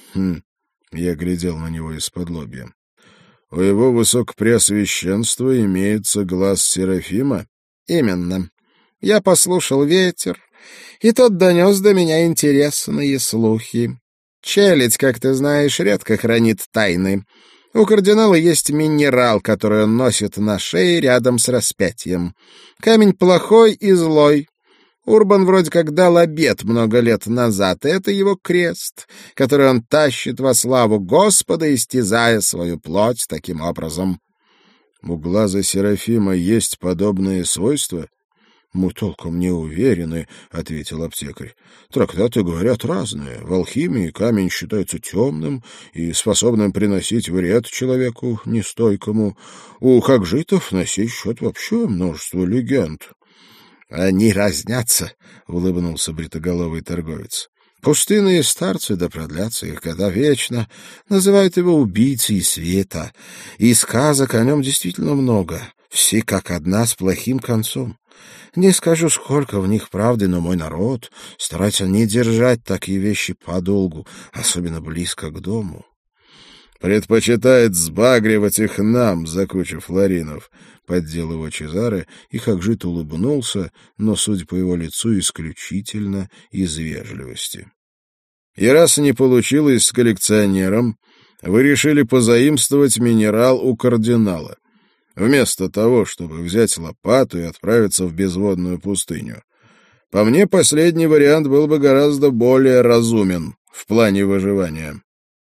Хм, я глядел на него из-под лобья. У его высокопреосвященства имеется глаз Серафима? Именно. Я послушал ветер, и тот донес до меня интересные слухи. Челядь, как ты знаешь, редко хранит тайны. У кардинала есть минерал, который он носит на шее рядом с распятием. Камень плохой и злой. Урбан вроде как дал обет много лет назад, и это его крест, который он тащит во славу Господа, истязая свою плоть таким образом. У глаза Серафима есть подобные свойства? Мы толком не уверены, — ответил аптекарь. Трактаты говорят разные. В алхимии камень считается темным и способным приносить вред человеку нестойкому. У хагжитов на сей счет вообще множество легенд. — Они разнятся, — улыбнулся бритоголовый торговец. Пустынные старцы, да продлятся их года вечно, называют его убийцей света. И сказок о нем действительно много, все как одна с плохим концом. Не скажу, сколько в них правды, но мой народ старается не держать такие вещи подолгу, особенно близко к дому. Предпочитает сбагривать их нам за кучу флоринов, — поддел его Чезаре, и Хагжит улыбнулся, но, судя по его лицу, исключительно из вежливости. И раз не получилось с коллекционером, вы решили позаимствовать минерал у кардинала, вместо того, чтобы взять лопату и отправиться в безводную пустыню. По мне, последний вариант был бы гораздо более разумен в плане выживания.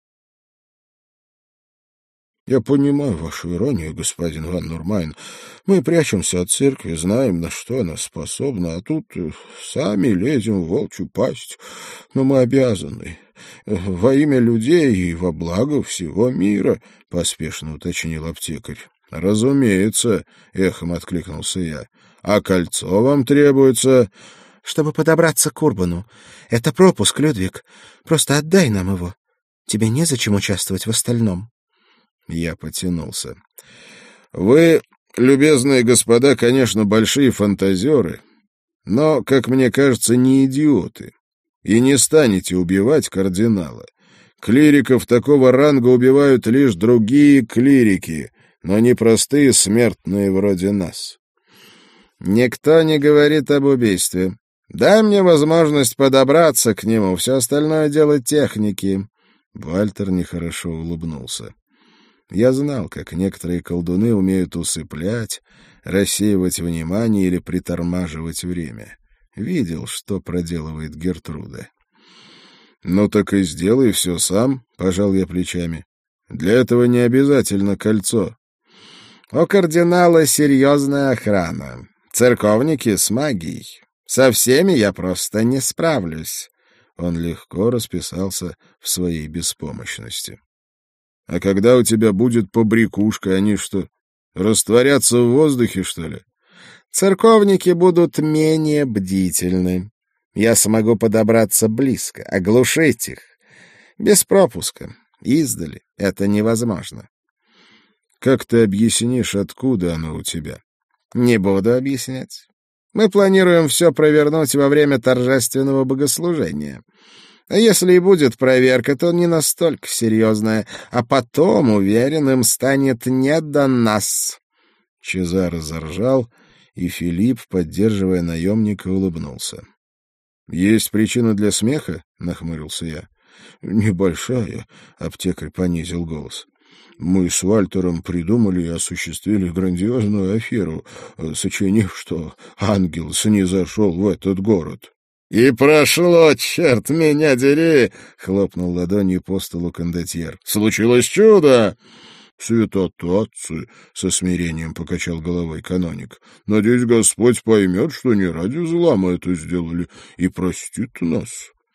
Я понимаю вашу иронию, господин Ван Нурмайн. Мы прячемся от церкви, знаем, на что она способна, а тут сами лезем в волчью пасть. Но мы обязаны. Во имя людей и во благо всего мира, — поспешно уточнил аптекарь. — Разумеется, — эхом откликнулся я. — А кольцо вам требуется... — Чтобы подобраться к Урбану. Это пропуск, Людвиг. Просто отдай нам его. Тебе незачем участвовать в остальном. Я потянулся. Вы, любезные господа, конечно, большие фантазеры, но, как мне кажется, не идиоты. И не станете убивать кардинала. Клириков такого ранга убивают лишь другие клирики, но не простые смертные вроде нас. Никто не говорит об убийстве. Дай мне возможность подобраться к нему, все остальное дело техники. Вальтер нехорошо улыбнулся. Я знал, как некоторые колдуны умеют усыплять, рассеивать внимание или притормаживать время. Видел, что проделывает Гертруда. — Ну так и сделай все сам, — пожал я плечами. — Для этого не обязательно кольцо. — У кардинала серьезная охрана. Церковники с магией. Со всеми я просто не справлюсь. Он легко расписался в своей беспомощности. — А когда у тебя будет побрякушка, они что, растворятся в воздухе, что ли? Церковники будут менее бдительны. Я смогу подобраться близко, оглушить их. Без пропуска, издали, это невозможно. — Как ты объяснишь, откуда оно у тебя? — Не буду объяснять. Мы планируем все провернуть во время торжественного богослужения. А если и будет проверка, то не настолько серьезная, а потом, уверен, им станет не до нас. Чезаре заржал, и Филипп, поддерживая наемника, улыбнулся. — Есть причина для смеха? — нахмурился я. — Небольшая, — аптекарь понизил голос. — Мы с Вальтером придумали и осуществили грандиозную аферу, сочинив, что ангел снизошел в этот город. — И прошло, черт меня дери! — хлопнул ладонью по столу кондотьер. — Случилось чудо! — Святотатцы! — со смирением покачал головой каноник. — Надеюсь, Господь поймет, что не ради зла мы это сделали, и простит нас.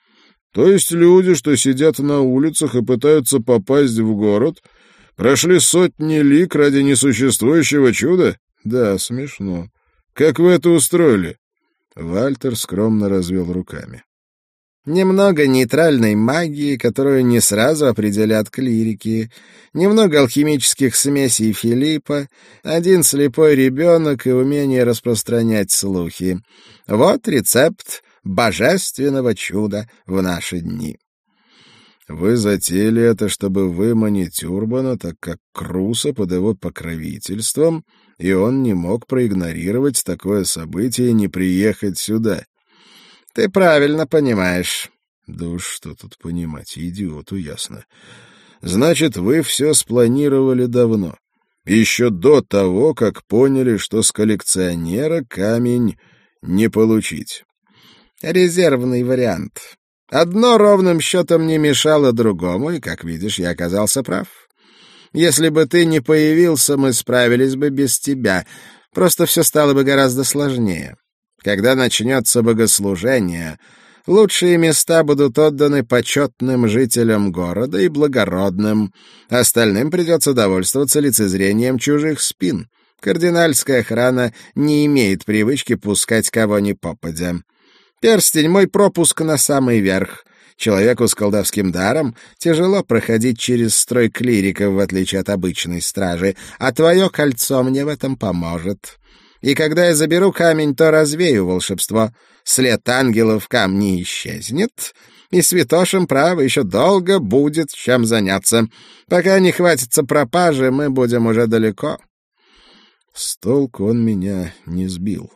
То есть люди, что сидят на улицах и пытаются попасть в город, прошли сотни лиг ради несуществующего чуда? Да, смешно. Как вы это устроили? Вальтер скромно развел руками. Немного нейтральной магии, которую не сразу определят клирики, немного алхимических смесей Филиппа, один слепой ребенок и умение распространять слухи. Вот рецепт божественного чуда в наши дни. Вы затеяли это, чтобы выманить Урбана, так как Круса под его покровительством, и он не мог проигнорировать такое событие и не приехать сюда. Ты правильно понимаешь. Да уж что тут понимать, идиоту ясно. Значит, вы все спланировали давно. Еще до того, как поняли, что с коллекционера камень не получить. Резервный вариант. Одно ровным счетом не мешало другому, и, как видишь, я оказался прав. Если бы ты не появился, мы справились бы без тебя. Просто все стало бы гораздо сложнее. Когда начнется богослужение, лучшие места будут отданы почетным жителям города и благородным. Остальным придется довольствоваться лицезрением чужих спин. Кардинальская охрана не имеет привычки пускать кого ни попадя. Перстень — мой пропуск на самый верх. Человеку с колдовским даром тяжело проходить через строй клириков, в отличие от обычной стражи, а твое кольцо мне в этом поможет. И когда я заберу камень, то развею волшебство. След ангелов в камне исчезнет, и святошам, право, еще долго будет чем заняться. Пока не хватится пропажи, мы будем уже далеко. С толку он меня не сбил.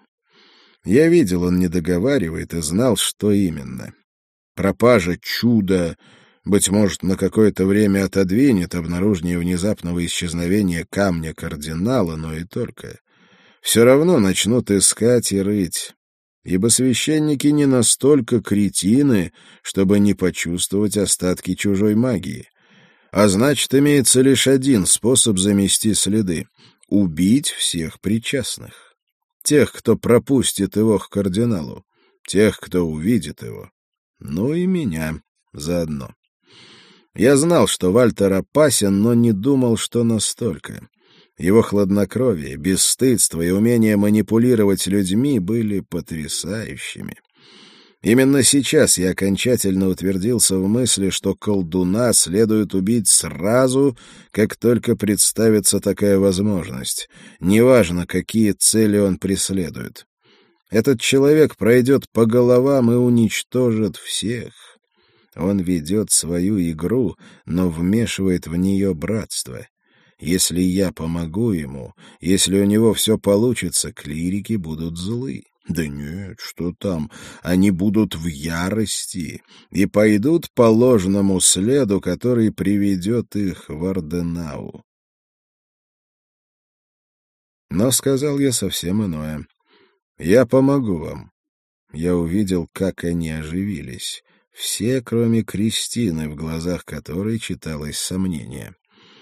Я видел, он не договаривает и знал, что именно. Пропажа — чудо, быть может, на какое-то время отодвинет обнаружение внезапного исчезновения камня кардинала, но и только. Все равно начнут искать и рыть, ибо священники не настолько кретины, чтобы не почувствовать остатки чужой магии. А значит, имеется лишь один способ замести следы — убить всех причастных. Тех, кто пропустит его к кардиналу, тех, кто увидит его. Ну и меня заодно. Я знал, что Вальтер опасен, но не думал, что настолько. Его хладнокровие, бесстыдство и умение манипулировать людьми были потрясающими. Именно сейчас я окончательно утвердился в мысли, что колдуна следует убить сразу, как только представится такая возможность, неважно, какие цели он преследует. Этот человек пройдет по головам и уничтожит всех. Он ведет свою игру, но вмешивает в нее братство. Если я помогу ему, если у него все получится, клирики будут злы. Да нет, что там, они будут в ярости и пойдут по ложному следу, который приведет их в Арденау. Но сказал я совсем иное. Я помогу вам. Я увидел, как они оживились. Все, кроме Кристины, в глазах которой читалось сомнение.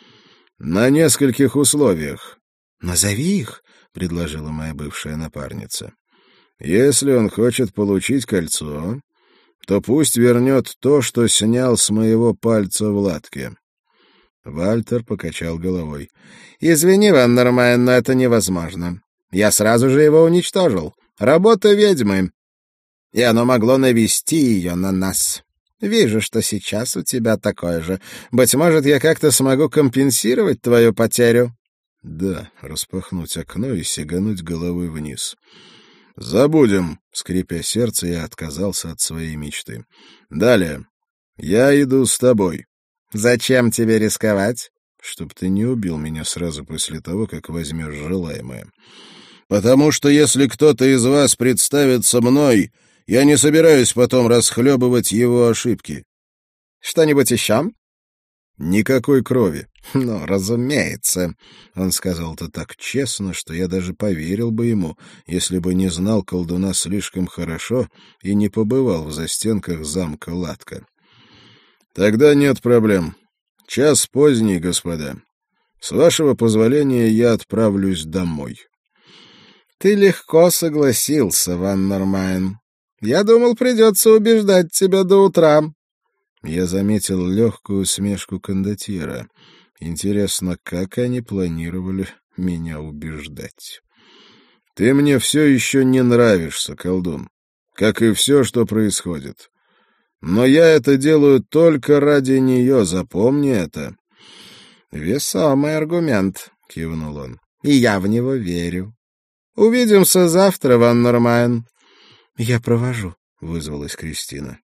На нескольких условиях. «Назови их», — предложила моя бывшая напарница. «Если он хочет получить кольцо, то пусть вернет то, что снял с моего пальца в латке». Вальтер покачал головой. «Извини, Ван Нормайн, но это невозможно. Я сразу же его уничтожил. Работа ведьмы. И оно могло навести ее на нас. Вижу, что сейчас у тебя такое же. Быть может, я как-то смогу компенсировать твою потерю?» «Да, распахнуть окно и сигануть головой вниз». «Забудем», — скрипя сердце, я отказался от своей мечты. «Далее. Я иду с тобой». «Зачем тебе рисковать?» «Чтоб ты не убил меня сразу после того, как возьмешь желаемое». «Потому что если кто-то из вас представится мной, я не собираюсь потом расхлебывать его ошибки». «Что-нибудь еще?» «Никакой крови». «Ну, разумеется», — он сказал это так честно, что я даже поверил бы ему, если бы не знал колдуна слишком хорошо и не побывал в застенках замка Латка. «Тогда нет проблем. Час поздний, господа. С вашего позволения я отправлюсь домой». «Ты легко согласился, Ван Нормайн. Я думал, придется убеждать тебя до утра». Я заметил легкую усмешку кондотьера. Интересно, как они планировали меня убеждать? «Ты мне все еще не нравишься, колдун, как и все, что происходит. Но я это делаю только ради нее, запомни это». «Весомый аргумент», — кивнул он, — «и я в него верю. Увидимся завтра, Ван Нормайн». «Я провожу», — вызвалась Кристина.